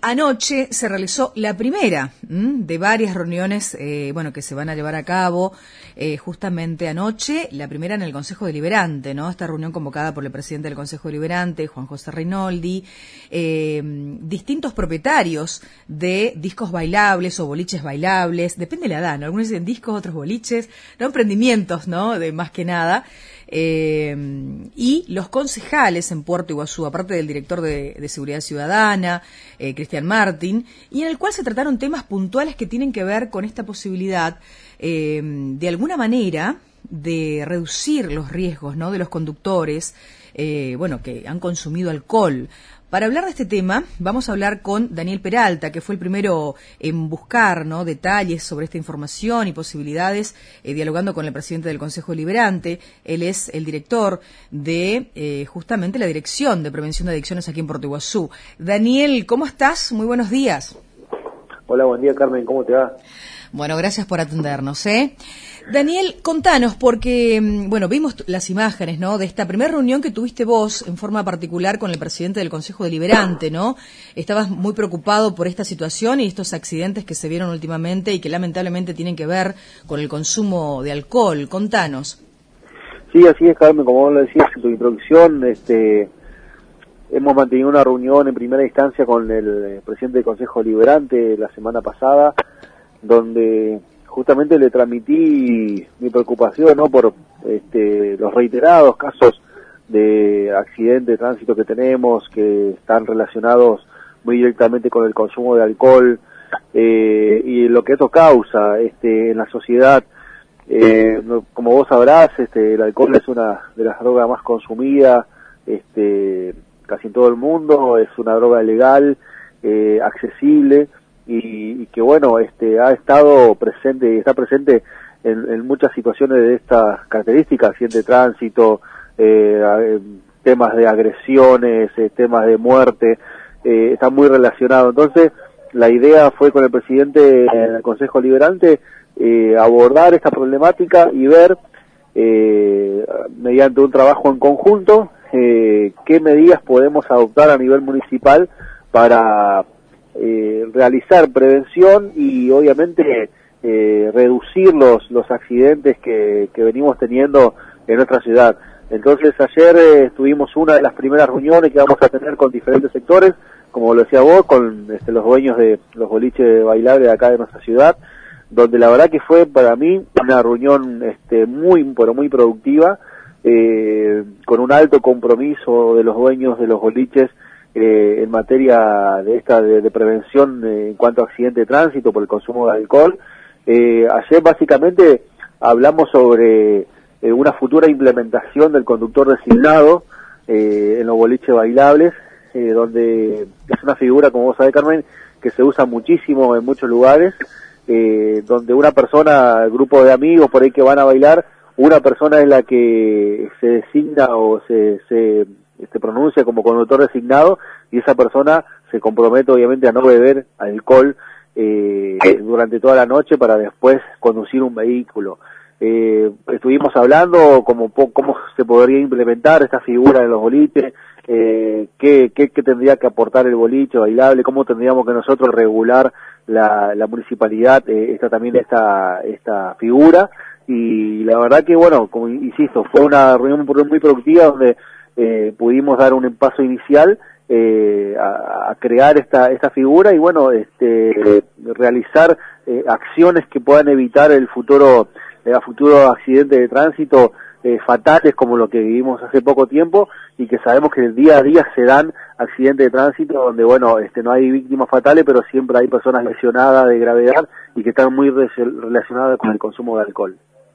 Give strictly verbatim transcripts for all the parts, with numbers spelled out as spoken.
Anoche se realizó la primera ¿m? de varias reuniones eh, bueno, que se van a llevar a cabo eh, justamente anoche, la primera en el Consejo Deliberante, ¿no? Esta reunión convocada por el presidente del Consejo Deliberante, Juan José Rinaldi, eh, distintos propietarios de discos bailables o boliches bailables, depende de la edad, ¿no? Algunos dicen discos, otros boliches, no emprendimientos, ¿no? De más que nada. Eh, y los concejales en Puerto Iguazú, aparte del director de, de Seguridad Ciudadana, eh, Cristian Martín, y en el cual se trataron temas puntuales que tienen que ver con esta posibilidad, eh, de alguna manera, de reducir los riesgos, ¿no? De los conductores, eh, bueno, que han consumido alcohol. Para hablar de este tema, vamos a hablar con Daniel Peralta, que fue el primero en buscar, ¿no? detalles sobre esta información y posibilidades, eh, dialogando con el presidente del Consejo Deliberante. Él es el director de eh, justamente la Dirección de Prevención de Adicciones aquí en Puerto Iguazú. Daniel, ¿cómo estás? Muy buenos días. Hola, buen día, Carmen, ¿cómo te va? Bueno, gracias por atendernos, ¿eh? Daniel, contanos, porque, bueno, vimos las imágenes, ¿no?, de esta primera reunión que tuviste vos en forma particular con el presidente del Consejo Deliberante, ¿no? Estabas muy preocupado por esta situación y estos accidentes que se vieron últimamente y que lamentablemente tienen que ver con el consumo de alcohol. Contanos. Sí, así es, Carmen, como vos lo decías en tu introducción, este, hemos mantenido una reunión en primera instancia con el presidente del Consejo Deliberante la semana pasada, donde justamente le transmití mi preocupación, ¿no?, por este, los reiterados casos de accidente de tránsito que tenemos, que están relacionados muy directamente con el consumo de alcohol, eh, y lo que eso causa este, en la sociedad. Eh, como vos sabrás, este, el alcohol es una de las drogas más consumidas este, casi en todo el mundo, es una droga legal, eh, accesible, Y, y que bueno, este ha estado presente y está presente en, en muchas situaciones de estas características, accidente de tránsito, eh, temas de agresiones, eh, temas de muerte, eh, está muy relacionado. Entonces, la idea fue con el presidente del Consejo Deliberante eh, abordar esta problemática y ver, eh, mediante un trabajo en conjunto, eh, qué medidas podemos adoptar a nivel municipal para Eh, realizar prevención y obviamente eh, reducir los los accidentes que, que venimos teniendo en nuestra ciudad. Entonces ayer eh, tuvimos una de las primeras reuniones que vamos a tener con diferentes sectores, como lo decía vos, con este, los dueños de los boliches bailables de acá de nuestra ciudad, donde la verdad que fue para mí una reunión este, muy, pero muy productiva, eh, con un alto compromiso de los dueños de los boliches Eh, en materia de esta de, de prevención eh, en cuanto a accidente de tránsito por el consumo de alcohol. Eh, ayer básicamente hablamos sobre eh, una futura implementación del conductor designado eh, en los boliches bailables, eh, donde es una figura, como vos sabés, Carmen, que se usa muchísimo en muchos lugares, eh, donde una persona, el grupo de amigos por ahí que van a bailar, una persona es la que se designa o se... se se pronuncia como conductor designado y esa persona se compromete obviamente a no beber alcohol eh, durante toda la noche para después conducir un vehículo. Eh, estuvimos hablando como cómo se podría implementar esta figura en los boliches, eh, qué, qué, qué tendría que aportar el boliche bailable, cómo tendríamos que nosotros regular la, la municipalidad eh, esta también esta esta figura, y la verdad que bueno, como insisto, fue una reunión muy productiva donde Eh, pudimos dar un paso inicial eh, a, a crear esta esta figura y bueno, este eh, realizar eh, acciones que puedan evitar el futuro el futuro accidente de tránsito eh, fatales como lo que vivimos hace poco tiempo, y que sabemos que día a día se dan accidentes de tránsito donde bueno, este no hay víctimas fatales, pero siempre hay personas lesionadas de gravedad y que están muy relacionadas con el consumo de alcohol.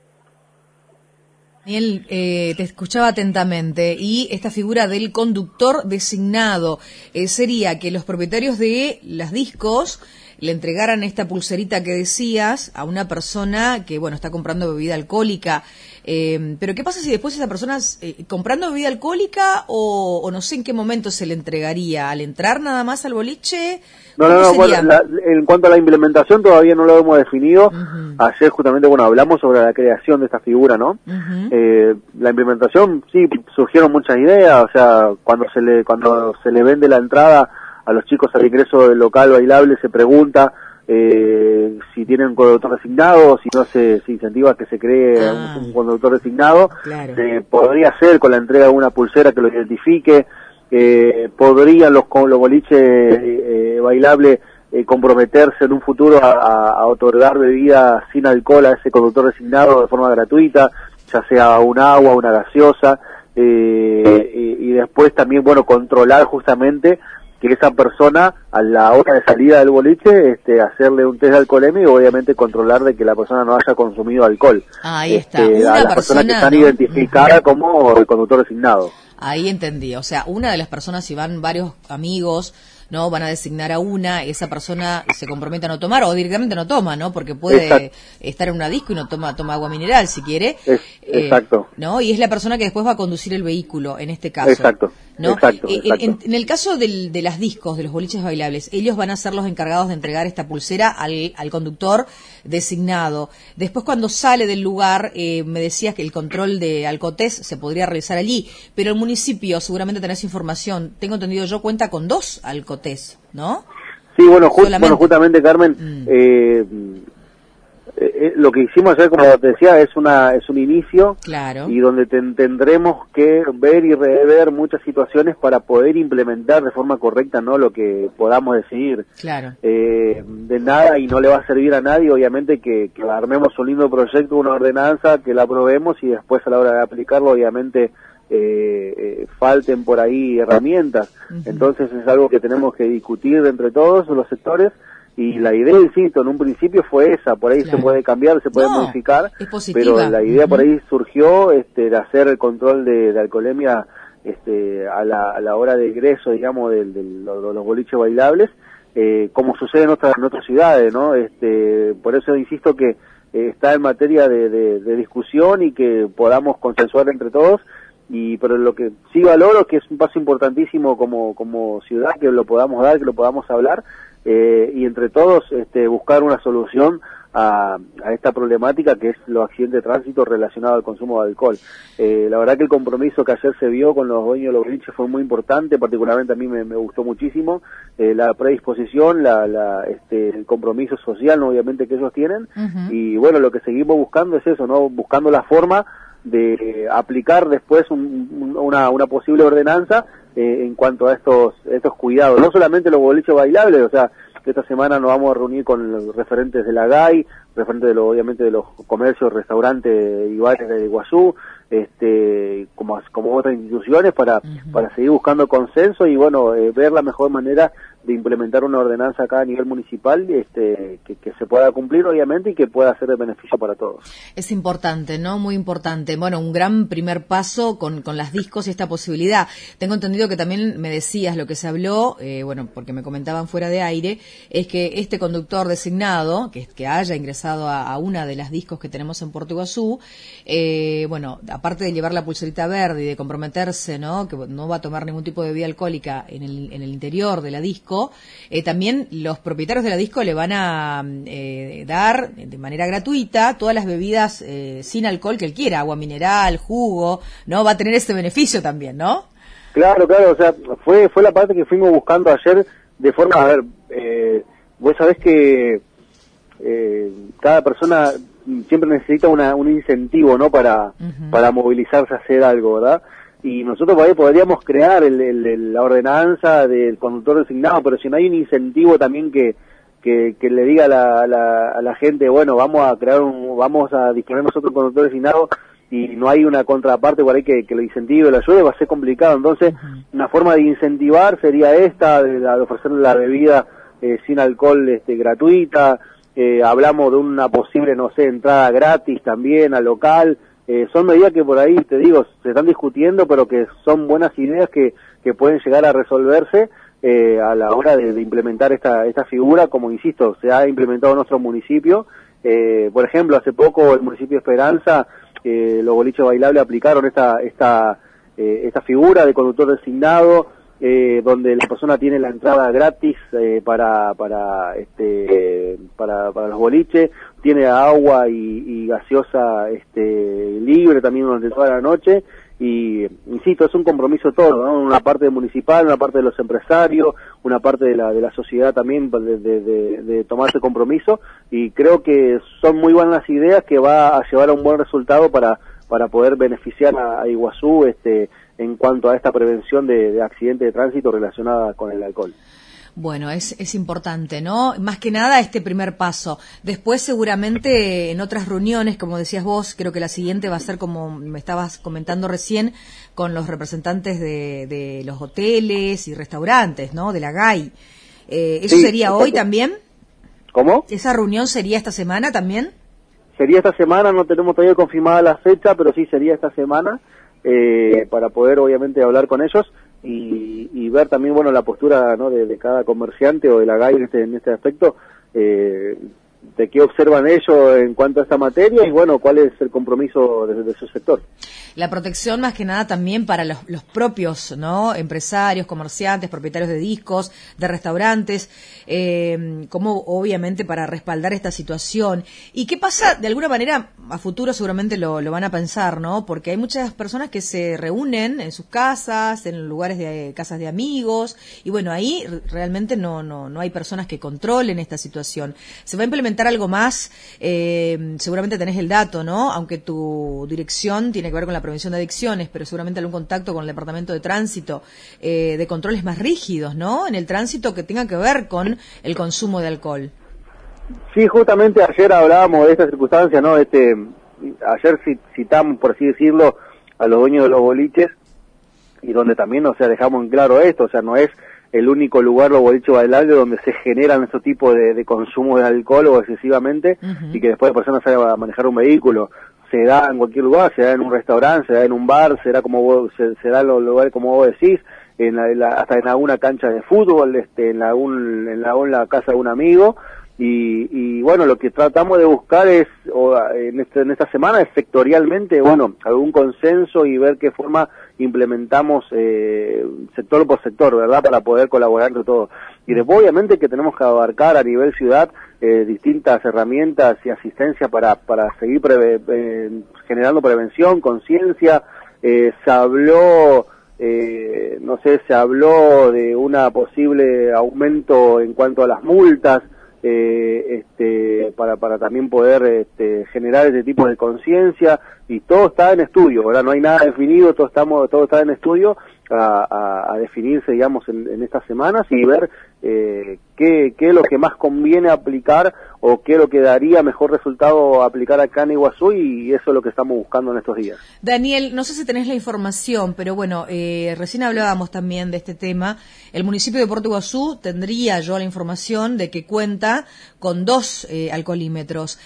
Daniel, eh, te escuchaba atentamente, y esta figura del conductor designado eh, sería que los propietarios de las discos le entregaran esta pulserita que decías a una persona que, bueno, está comprando bebida alcohólica. Eh, pero ¿qué pasa si después esa persona, eh, comprando bebida alcohólica, o, o no sé en qué momento se le entregaría? ¿Al entrar nada más al boliche? No, no, no, bueno, la, en cuanto a la implementación todavía no lo hemos definido. Uh-huh. Ayer justamente, bueno, hablamos sobre la creación de esta figura, ¿no? Uh-huh. Eh, la implementación, sí, surgieron muchas ideas, o sea, cuando se le cuando se le vende la entrada a los chicos al ingreso del local bailable se pregunta eh, si tienen un conductor designado, o si no se, se incentiva que se cree ah, un, un conductor designado. Claro. Eh, podría ser con la entrega de una pulsera que lo identifique, eh, podrían los, los boliches eh, eh, bailables eh, comprometerse en un futuro a, a, a otorgar bebidas sin alcohol a ese conductor designado de forma gratuita, ya sea un agua, una gaseosa, eh, y, y después también, bueno, controlar justamente que esa persona a la hora de salida del boliche, este, hacerle un test de alcoholemia y obviamente controlar de que la persona no haya consumido alcohol. Ahí este, está. Una a las persona, personas que están ¿no? identificadas Uh-huh. como el conductor designado. Ahí entendí. O sea, una de las personas, si van varios amigos, ¿no? Van a designar a una, esa persona se compromete a no tomar o directamente no toma, ¿no? Porque puede Exacto. estar en una disco y no toma toma agua mineral si quiere. Es, eh, exacto. ¿No? Y es la persona que después va a conducir el vehículo, en este caso. Exacto. ¿No? Exacto, en, exacto. En, en el caso del, de las discos, de los boliches bailables, ellos van a ser los encargados de entregar esta pulsera al, al conductor designado. Después, cuando sale del lugar, eh, me decías que el control de alcotés se podría realizar allí, pero el municipio, seguramente tenés información, tengo entendido yo, cuenta con dos alcotés, ¿no? Sí, bueno, ju bueno justamente, Carmen, mm. eh, eh, lo que hicimos ayer, como te decía, es una es un inicio, claro. Y donde ten, tendremos que ver y rever muchas situaciones para poder implementar de forma correcta, ¿no?, lo que podamos decidir. Claro. Eh, de nada, y no le va a servir a nadie, obviamente, que, que armemos un lindo proyecto, una ordenanza, que la aprobemos y después a la hora de aplicarlo, obviamente, Eh, eh, falten por ahí herramientas. Uh-huh. Entonces es algo que tenemos que discutir entre todos los sectores, y la idea, insisto, en un principio fue esa, por ahí claro. se puede cambiar, se puede no, modificar, pero la idea uh-huh. por ahí surgió este, de hacer el control de, de alcoholemia este, a, la, a la hora de ingreso, digamos, de, de, de los, los boliches bailables, eh, como sucede en otras, en otras ciudades, ¿no? Este, por eso insisto que eh, está en materia de, de, de discusión y que podamos consensuar entre todos. Y pero lo que sí valoro es que es un paso importantísimo como como ciudad, que lo podamos dar, que lo podamos hablar, eh, y entre todos este, buscar una solución a, a esta problemática que es los accidentes de tránsito relacionados al consumo de alcohol. Eh, la verdad que el compromiso que ayer se vio con los dueños de los boliches fue muy importante, particularmente a mí me, me gustó muchísimo, eh, la predisposición, la, la, este, el compromiso social, ¿no?, obviamente, que ellos tienen, uh-huh. Y bueno, lo que seguimos buscando es eso, ¿no?, buscando la forma de aplicar después un, un, una, una posible ordenanza eh, en cuanto a estos estos cuidados, no solamente los boliches bailables, o sea, que esta semana nos vamos a reunir con los referentes de la G A I, referentes de lo, obviamente de los comercios, restaurantes y bares de Iguazú, este, como, como otras instituciones, para, uh-huh. para seguir buscando consenso y bueno, eh, ver la mejor manera de implementar una ordenanza acá a nivel municipal, este, que, que se pueda cumplir obviamente y que pueda ser de beneficio para todos. Es importante, ¿no? Muy importante. Bueno, un gran primer paso con, con las discos y esta posibilidad. Tengo entendido que también me decías lo que se habló, eh, bueno, porque me comentaban fuera de aire, es que este conductor designado, que, que haya ingresado a, a una de las discos que tenemos en Puerto Iguazú, eh, bueno, aparte de llevar la pulserita verde y de comprometerse, ¿no?, que no va a tomar ningún tipo de bebida alcohólica en el, en el interior de la disco, Eh, también los propietarios de la disco le van a eh, dar de manera gratuita todas las bebidas eh, sin alcohol que él quiera, agua mineral, jugo, ¿no? Va a tener ese beneficio también, ¿no? Claro, claro, o sea, fue fue la parte que fuimos buscando ayer de forma, a ver, eh, vos sabés que eh, cada persona siempre necesita una, un incentivo, ¿no?, para, uh-huh. para movilizarse a hacer algo, ¿verdad? Y nosotros por ahí podríamos crear el, el, el, la ordenanza del conductor designado, pero si no hay un incentivo también que que, que le diga a la, la, a la gente, bueno, vamos a crear un, vamos a disponer nosotros un conductor designado, y no hay una contraparte por ahí que, que lo incentive, lo ayude, va a ser complicado. Entonces, uh-huh. una forma de incentivar sería esta, de, de ofrecerle la bebida eh, sin alcohol este, gratuita, eh, hablamos de una posible, no sé, entrada gratis también al local. Eh, son medidas que por ahí, te digo, se están discutiendo, pero que son buenas ideas que, que pueden llegar a resolverse eh, a la hora de, de implementar esta, esta figura, como insisto, se ha implementado en nuestro municipio. Eh, por ejemplo, hace poco el municipio de Esperanza, eh, los boliches bailables aplicaron esta, esta, eh, esta figura de conductor designado, eh, donde la persona tiene la entrada gratis eh, para, para, este, para, para los boliches, tiene agua y, y gaseosa este, libre también durante toda la noche, y insisto, es un compromiso todo, ¿no? Una parte municipal, una parte de los empresarios, una parte de la de la sociedad también de, de, de, de tomar ese compromiso, y creo que son muy buenas ideas que va a llevar a un buen resultado para para poder beneficiar a, a Iguazú este en cuanto a esta prevención de, de accidentes de tránsito relacionada con el alcohol. Bueno, es, es importante, ¿no? Más que nada este primer paso. Después seguramente en otras reuniones, como decías vos, creo que la siguiente va a ser como me estabas comentando recién, con los representantes de, de los hoteles y restaurantes, ¿no? De la G A I. Eh, ¿Eso sí, sería exacto. Hoy también? ¿Cómo? ¿Esa reunión sería esta semana también? Sería esta semana, no tenemos todavía confirmada la fecha, pero sí sería esta semana, eh, para poder obviamente hablar con ellos. Y, y ver también, bueno, la postura, ¿no? de, de cada comerciante o de la G A I en este, en este aspecto, eh, de qué observan ellos en cuanto a esta materia y, bueno, cuál es el compromiso de, de su sector. La protección más que nada también para los, los propios, ¿no? Empresarios, comerciantes, propietarios de discos, de restaurantes, eh, como obviamente para respaldar esta situación. ¿Y qué pasa? De alguna manera, a futuro seguramente lo, lo van a pensar, ¿no? Porque hay muchas personas que se reúnen en sus casas, en lugares de casas de amigos, y bueno, ahí realmente no, no, no hay personas que controlen esta situación. Se va a implementar algo más, eh, seguramente tenés el dato, ¿no? Aunque tu dirección tiene que ver con la prevención de adicciones, pero seguramente algún contacto con el Departamento de Tránsito, eh, de controles más rígidos, ¿no? En el tránsito que tengan que ver con el consumo de alcohol. Sí, justamente ayer hablábamos de esta circunstancia, ¿no? Este, ayer citamos, por así decirlo, a los dueños de los boliches, y donde también, o sea, dejamos en claro esto, o sea, no es el único lugar, los boliches bailables, donde se generan estos tipos de, de consumo de alcohol o excesivamente, uh-huh. y que después la persona salga a manejar un vehículo. Se da en cualquier lugar, se da en un restaurante, se da en un bar, se da como vos, se, se da en los lugares como vos decís, en la, en la, hasta en alguna cancha de fútbol, este, en la, un, en la, en la casa de un amigo, y, y bueno, lo que tratamos de buscar es, o, en, este, en esta semana, es sectorialmente, bueno, algún consenso y ver qué forma implementamos eh, sector por sector, ¿verdad?, para poder colaborar entre todos. Y después, obviamente, que tenemos que abarcar a nivel ciudad eh, distintas herramientas y asistencia para, para seguir preve, eh, generando prevención, conciencia. Eh, se habló, eh, no sé, se habló de una posible aumento en cuanto a las multas, eh, este, para, para también poder este, generar ese tipo de conciencia, y todo está en estudio, ¿verdad? No hay nada definido, todo estamos, todo está en estudio a, a, a definirse, digamos, en, en estas semanas, y ver eh, qué, qué es lo que más conviene aplicar o qué es lo que daría mejor resultado aplicar acá en Iguazú, y eso es lo que estamos buscando en estos días. Daniel, no sé si tenés la información, pero bueno, eh, recién hablábamos también de este tema. El municipio de Puerto Iguazú tendría yo la información de que cuenta con dos eh, alcoholímetros,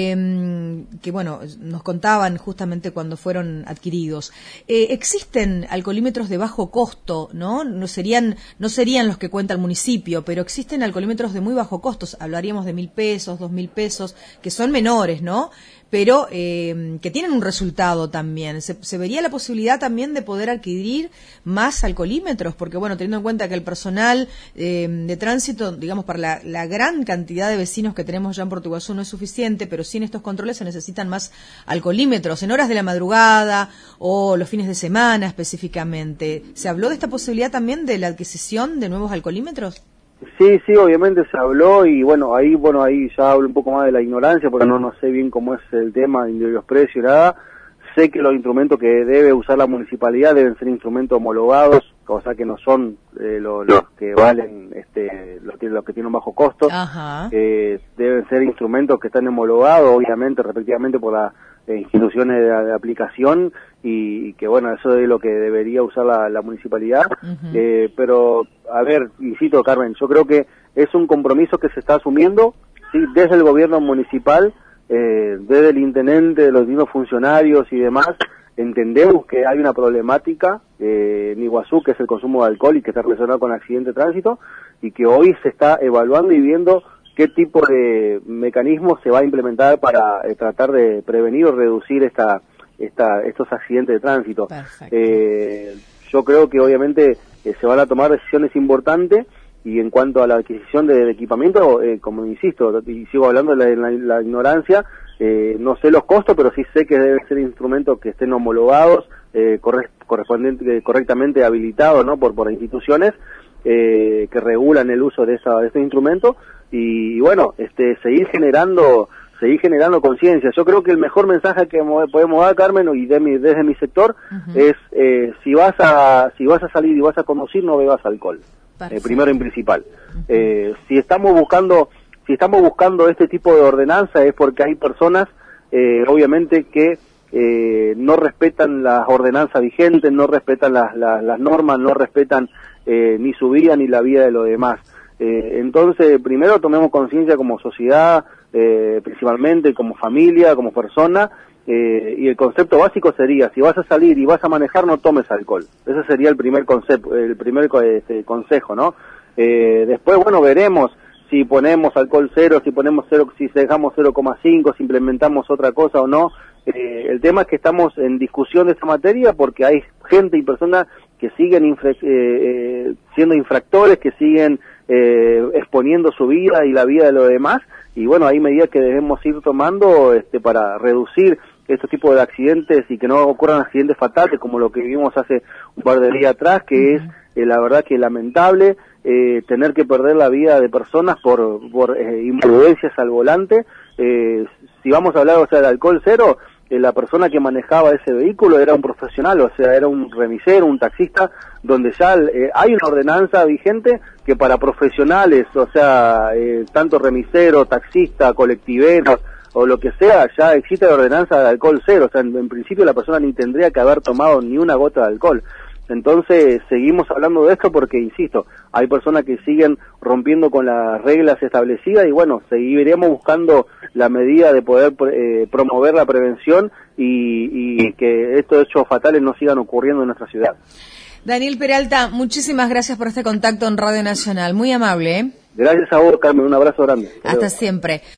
eh, que bueno, nos contaban justamente cuando fueron adquiridos. Eh, existen alcoholímetros de bajo costo, ¿no? No serían, no serían los que cuenta el municipio, pero existen alcoholímetros de muy bajo costo, hablaríamos de mil pesos, dos mil pesos, que son menores, ¿no? Pero eh, que tienen un resultado también. Se, se vería la posibilidad también de poder adquirir más alcoholímetros, porque bueno, teniendo en cuenta que el personal eh, de tránsito, digamos, para la, la gran cantidad de vecinos que tenemos ya en Puerto Iguazú no es suficiente, pero sin estos controles se necesitan más alcoholímetros, en horas de la madrugada o los fines de semana específicamente. ¿Se habló de esta posibilidad también de la adquisición de nuevos alcoholímetros? Sí, sí, obviamente se habló, y bueno, ahí bueno ahí ya hablo un poco más de la ignorancia, porque no no sé bien cómo es el tema de los precios y nada. Sé que los instrumentos que debe usar la municipalidad deben ser instrumentos homologados, cosa que no son eh, los, los que valen, este, los, los que tienen un bajo costo. Ajá. Eh, deben ser instrumentos que están homologados, obviamente, respectivamente por las eh, instituciones de, de aplicación, y, y que bueno, eso es lo que debería usar la, la municipalidad. Uh-huh. eh, pero, a ver, insisto, Carmen, yo creo que es un compromiso que se está asumiendo, sí, desde el gobierno municipal, eh, desde el intendente, de los mismos funcionarios y demás. Entendemos que hay una problemática eh, en Iguazú, que es el consumo de alcohol y que está relacionado con accidentes de tránsito, y que hoy se está evaluando y viendo qué tipo de mecanismos se va a implementar para eh, tratar de prevenir o reducir esta, esta, estos accidentes de tránsito. Eh, yo creo que obviamente eh, se van a tomar decisiones importantes, y en cuanto a la adquisición de, de equipamiento, eh, como insisto, y sigo hablando de la, la, la ignorancia, Eh, no sé los costos, pero sí sé que deben ser instrumentos que estén homologados, eh, corre, correspondiente, correctamente habilitados, ¿no? por, por instituciones eh, que regulan el uso de, esa, de estos instrumentos y, y bueno, este, seguir generando seguir generando conciencia. Yo creo que el mejor mensaje que podemos dar, Carmen, y de mi, desde mi sector, uh-huh. es eh, si vas a si vas a salir y vas a conducir, no bebas alcohol, eh, primero y principal. Uh-huh. Eh, si estamos buscando si estamos buscando este tipo de ordenanza es porque hay personas, eh, obviamente, que eh, no respetan las ordenanzas vigentes, no respetan las, las, las normas, no respetan eh, ni su vida ni la vida de los demás. Eh, entonces, primero tomemos conciencia como sociedad, eh, principalmente como familia, como persona, eh, y el concepto básico sería, si vas a salir y vas a manejar, no tomes alcohol. Ese sería el primer concepto, el primer este, consejo, ¿no? Eh, después, bueno, veremos si ponemos alcohol cero, si ponemos cero, si dejamos cero coma cinco, si implementamos otra cosa o no. Eh, el tema es que estamos en discusión de esta materia porque hay gente y personas que siguen infra, eh, eh, siendo infractores, que siguen eh, exponiendo su vida y la vida de los demás, y bueno, hay medidas que debemos ir tomando este, para reducir estos tipos de accidentes y que no ocurran accidentes fatales como lo que vivimos hace un par de días atrás, que es eh, la verdad que lamentable eh, tener que perder la vida de personas por, por eh, imprudencias al volante. Eh, si vamos a hablar, o sea, del alcohol cero, eh, la persona que manejaba ese vehículo era un profesional, o sea, era un remisero, un taxista, donde ya eh, hay una ordenanza vigente que para profesionales, o sea, eh, tanto remisero, taxista, colectiveros, o lo que sea, ya existe la ordenanza de alcohol cero, o sea, en, en principio la persona ni tendría que haber tomado ni una gota de alcohol. Entonces, seguimos hablando de esto porque, insisto, hay personas que siguen rompiendo con las reglas establecidas y, bueno, seguiremos buscando la medida de poder eh, promover la prevención y, y que estos hechos fatales no sigan ocurriendo en nuestra ciudad. Daniel Peralta, muchísimas gracias por este contacto en Radio Nacional. Muy amable, ¿eh? Gracias a vos, Carmen. Un abrazo grande. Hasta siempre.